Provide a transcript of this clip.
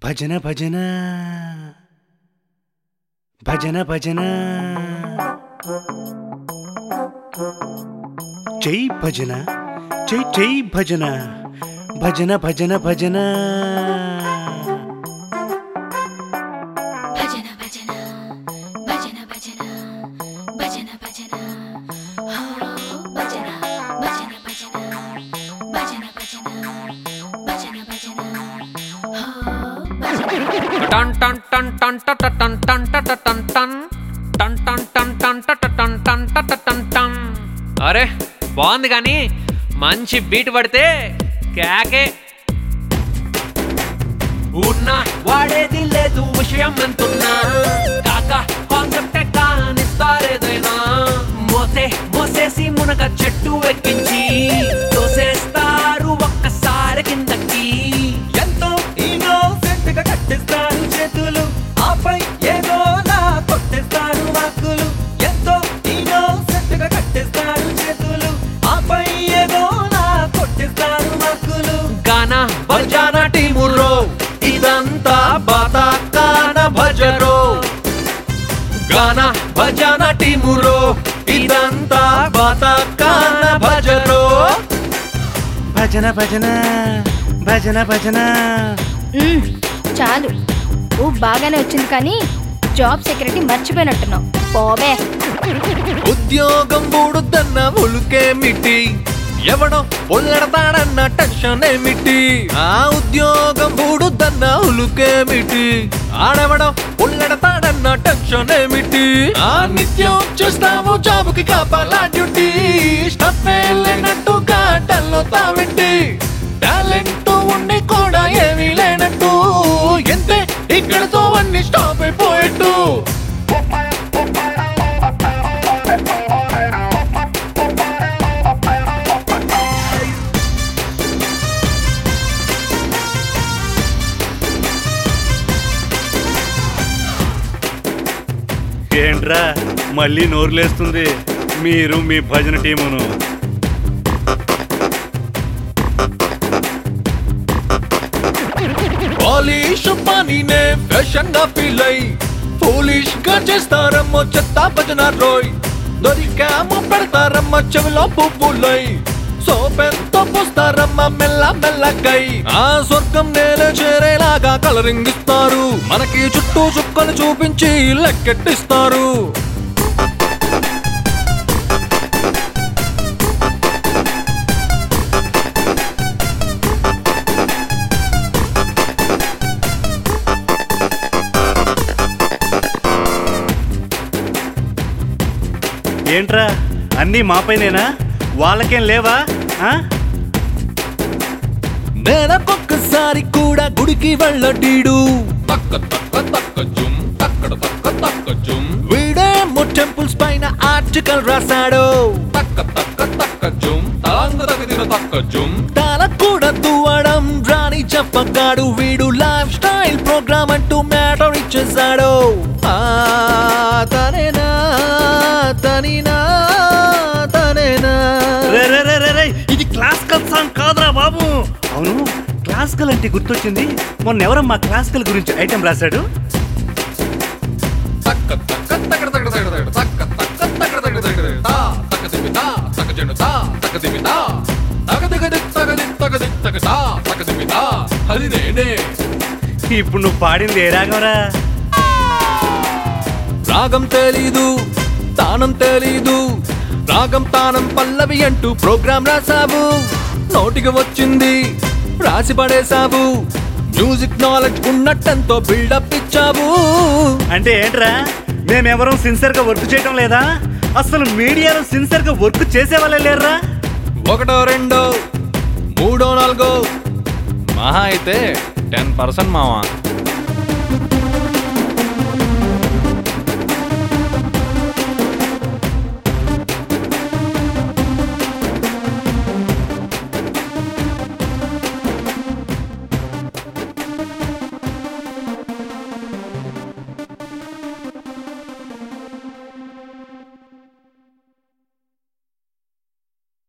భజన భజన భజన భజన జై భజన జై జై భజన భజన భజన భజన భజన భజన భజన భజన భజన భజన భజన భజన భజన భజన భజన భజన భజన టన్ టన్ టన్ టన్ టన్ టన్ టన్ టన్ టన్ టన్ టన్ టన్ టన్ టన్ టన్ టన్ టన్. అరే బాగుంది కానీ మంచి బీట్ పడితే కేకే. ఉన్నా వాడేది లేదు విషయం అంటున్నా కాక కాన్సెప్ట్ కానిస్తారేదైనా మోసేసి మునగ చెట్టు ఎక్కించి తోసేస్తారు ఒక్కసారి కిందకి. ఎంతో ఇన్నోసెంట్ గా కట్టిస్తారు చేతులు, ఆపై ఏదో నా కొట్టేస్తారు వాకులు. ఎంతో ఇన్నోసెంట్ గా కట్టిస్తారు చేతులు, ఆపై ఏదో నా కొట్టేస్తారు వాకులు. గానా భజన టీములో ఇదంతా బతకాన భజరో. గానా భజన టీములో ఇదంతా బతకాన భజరో. భజన భజన భజన భజన. చాలు బాగానే వచ్చింది కానీ జాబ్ సెక్యూరిటీ మర్చిపోయినట్టున్నావు. పోబే. ఉద్యోగం బూడుదన్న ఉలుకేమిటి, ఎవడో పొల్లడతాడన్న టెన్షన్ ఏమిటి. ఆ ఉద్యోగం బూడుదన్న ఉలుకేమిటి, ఆడెవడో పొల్లడతాడన్న టెన్షన్ ఏమిటి. ఆ నిత్యం చూస్తావు జాబుకి కాపాలా డ్యూటీ, స్టఫ్ లేనట్టు గంటల్లో తావింటి. టాలెంట్ ఉండి కూడా ఏమీ లేనట్టు, ఎంతే ఇక్కడతో అన్ని స్టాప్ అయిపోయేట్టు. ఏంట్రా మళ్ళీ నోరులేస్తుంది మీరు మీ భజన టీమును. పాలిష్ పనినే ఫ్యాషన్ గా ఫీల్ అయి పోలిష్ గా చేస్తారమ్మో చెత్త భజన రోయ్. దొరికామో పెడతారమ్మ చెవిలో పువ్వులై, సోపెంతో పోస్తారమ్మ మెల్ల మెల్లకై. ఆ స్వర్గం నేల చేరేలాగా కలరింగ్ ఇస్తారు, మనకి చుట్టూ చుక్కలు చూపించి లెక్కెట్టిస్తారు. ఏంట్రా అన్నీ మాపైనేనా, వాళ్ళకేం లేవా? నెలకొక్కసారి కూడా గుడికి వెళ్ళడీడు, వీడేమో టెంపుల్స్ పైన ఆర్టికల్ రాశాడు. తల కూడా దువ్వడం రాని చెప్పగాడు వీడు. లైఫ్ స్టైల్ ప్రోగ్రామ్ అంటూ మ్యాటర్ ఇచ్చేసాడు. తనేనా తనేనా తనేనా. ఇది క్లాసికల్ సాంగ్ కాదురా బాబు. అవును, క్లాసికల్ అంటే గుర్తొచ్చింది, మొన్న ఎవరమ్మా క్లాసికల్ గురించి ఐటెం రాశాడు? ఇప్పుడు నువ్వు పాడింది ఏ రాగంరా? రాగం తెలీదు, తానం తెలీదు, రాగం తానం పల్లవి అంటూ ప్రోగ్రాం రాసావు. నోటికి వచ్చింది రాసి పడేసావు, మ్యూజిక్ నాలెడ్జ్ ఉన్నట్టంతో బిల్డప్ ఇచ్చావు. అంటే ఏంట్రా మేమెవరం సిన్సియర్ గా వర్క్ చేయటం లేదా? అసలు మీడియాలో సిన్సియర్ గా వర్క్ చేసే వాళ్ళే లేరురా. ఒకటో రెండో మూడో నాలుగో మహా అయితే 10% మావా.